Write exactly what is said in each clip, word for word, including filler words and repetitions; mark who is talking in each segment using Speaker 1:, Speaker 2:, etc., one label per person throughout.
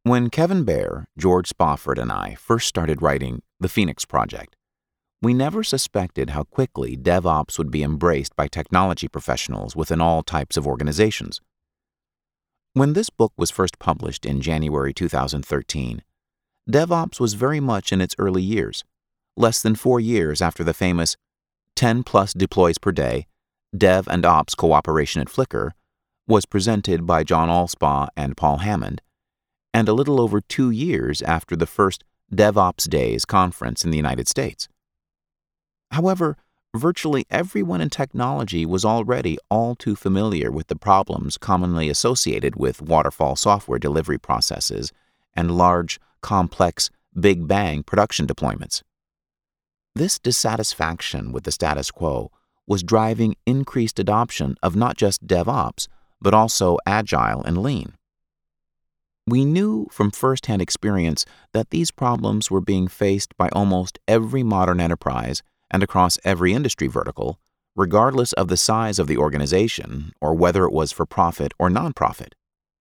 Speaker 1: When Kevin Baer, George Spofford, and I first started writing The Phoenix Project, we never suspected how quickly DevOps would be embraced by technology professionals within all types of organizations. When this book was first published in January two thousand thirteen, DevOps was very much in its early years, less than four years after the famous ten plus deploys per day, Dev and Ops Cooperation at Flickr was presented by John Allspaw and Paul Hammond, and a little over two years after the first DevOps Days conference in the United States. However, virtually everyone in technology was already all too familiar with the problems commonly associated with waterfall software delivery processes and large, complex, big bang production deployments. This dissatisfaction with the status quo was driving increased adoption of not just DevOps, but also Agile and Lean. We knew from first-hand experience that these problems were being faced by almost every modern enterprise and across every industry vertical, regardless of the size of the organization or whether it was for profit or nonprofit.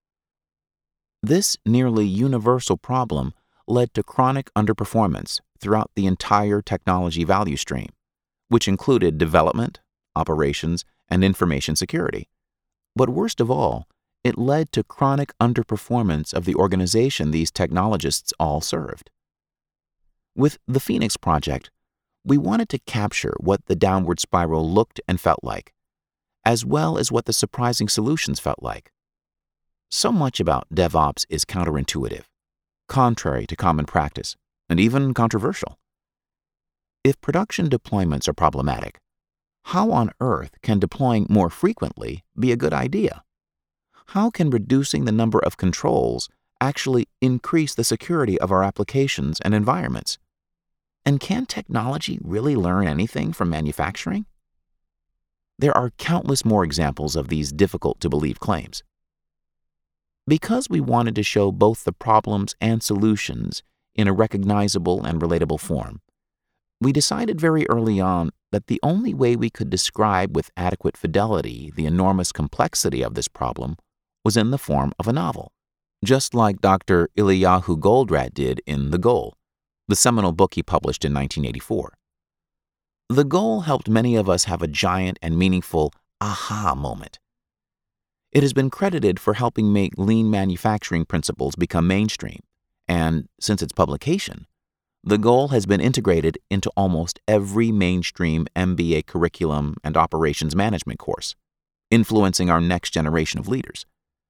Speaker 1: This nearly universal problem led to chronic underperformance throughout the entire technology value stream, which included development, operations, and information security. But worst of all, it led to chronic underperformance of the organization these technologists all served. With the Phoenix Project, we wanted to capture what the downward spiral looked and felt like, as well as what the surprising solutions felt like. So much about DevOps is counterintuitive, contrary to common practice, and even controversial. If production deployments are problematic, how on earth can deploying more frequently be a good idea? How can reducing the number of controls actually increase the security of our applications and environments? And can technology really learn anything from manufacturing? There are countless more examples of these difficult-to-believe claims. Because we wanted to show both the problems and solutions in a recognizable and relatable form, we decided very early on that the only way we could describe with adequate fidelity the enormous complexity of this problem was in the form of a novel, just like Doctor Eliyahu Goldratt did in The Goal, the seminal book he published in nineteen eighty-four. The Goal helped many of us have a giant and meaningful aha moment. It has been credited for helping make lean manufacturing principles become mainstream, and since its publication, The Goal has been integrated into almost every mainstream M B A curriculum and operations management course, influencing our next generation of leaders.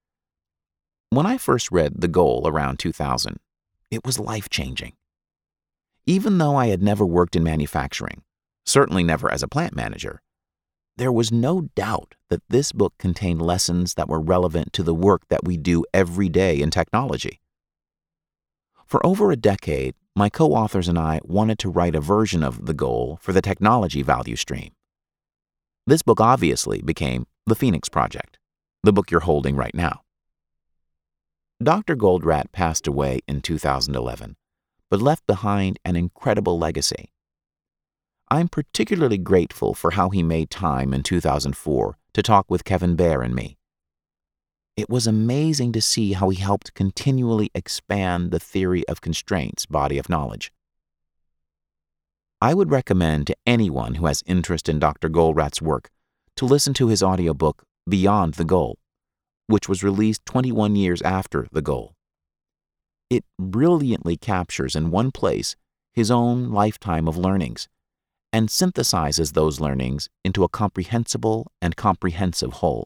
Speaker 1: When I first read The Goal around two thousand, it was life-changing. Even though I had never worked in manufacturing, certainly never as a plant manager, there was no doubt that this book contained lessons that were relevant to the work that we do every day in technology. For over a decade, my co-authors and I wanted to write a version of The Goal for the technology value stream. This book obviously became The Phoenix Project, the book you're holding right now. Doctor Goldratt passed away in two thousand eleven, but left behind an incredible legacy. I'm particularly grateful for how he made time in two thousand four to talk with Kevin Baer and me. It was amazing to see how he helped continually expand the theory of constraints body of knowledge. I would recommend to anyone who has interest in Doctor Goldratt's work to listen to his audiobook Beyond the Goal, which was released twenty-one years after The Goal. It brilliantly captures in one place his own lifetime of learnings and synthesizes those learnings into a comprehensible and comprehensive whole.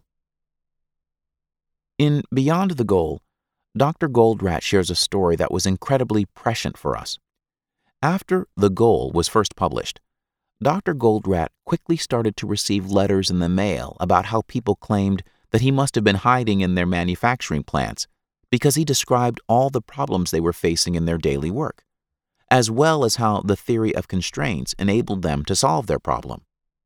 Speaker 1: In Beyond the Goal, Doctor Goldratt shares a story that was incredibly prescient for us. After The Goal was first published, Doctor Goldratt quickly started to receive letters in the mail about how people claimed that he must have been hiding in their manufacturing plants because he described all the problems they were facing in their daily work, as well as how the theory of constraints enabled them to solve their problem.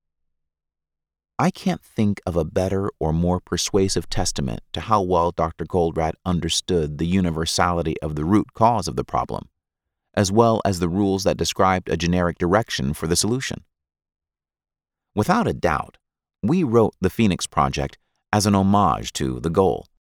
Speaker 1: I can't think of a better or more persuasive testament to how well Doctor Goldratt understood the universality of the root cause of the problem, as well as the rules that described a generic direction for the solution. Without a doubt, we wrote the Phoenix Project as an homage to The Goal,